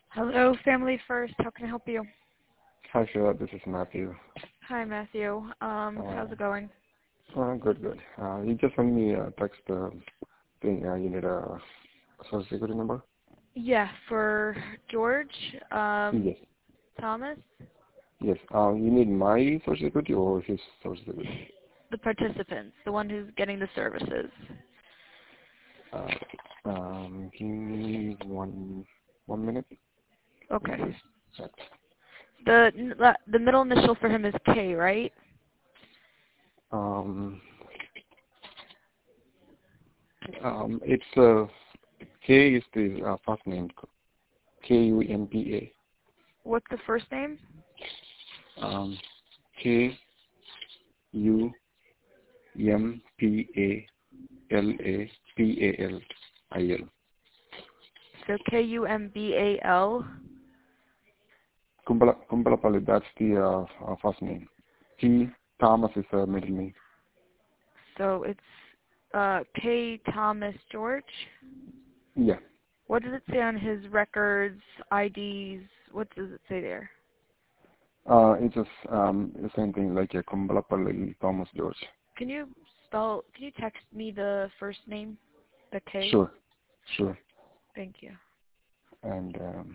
Hello, Family First. How can I help you? Hi, Sheila. This is Matthew. Hi, Matthew. How's it going? Good, good. You just sent me a text saying you need a social security number? Yeah, for George Yes. Thomas, Yes. You need my social security or his social security? the participants, the one who's getting the services. Give me one minute. Okay. Just check. The middle initial for him is K, right? It's K is the first name. Kumpa. What's the first name? Kumpalapal. So Kumbal. Kumpalapalli, that's the first name. Thomas is middle name. So it's K Thomas George. Yeah. What does it say on his records, IDs? What does it say there? It's just the same thing like Kumpalapalli Thomas George. Can you text me the first name? The K? Sure. Sure. Thank you. And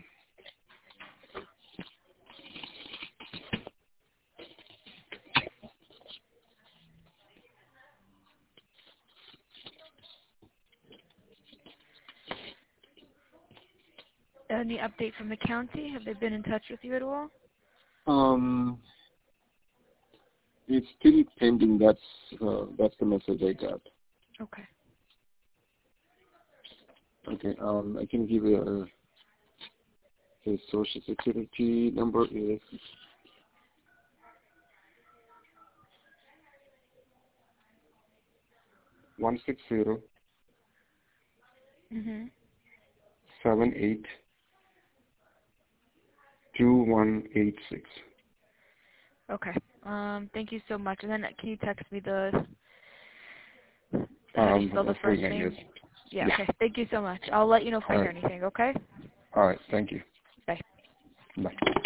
Any update from the county? Have they been in touch with you at all? it's still pending. That's the message I got. Okay. Okay. I can give you his social security number is 160 Mhm. 782186. Okay. Thank you so much. And then can you text me how do you spell the Full first name, name? yes. Yeah, Yeah. okay. Thank you so much. I'll let you know if I All hear right. anything, okay? All right. Thank you. Bye. Bye.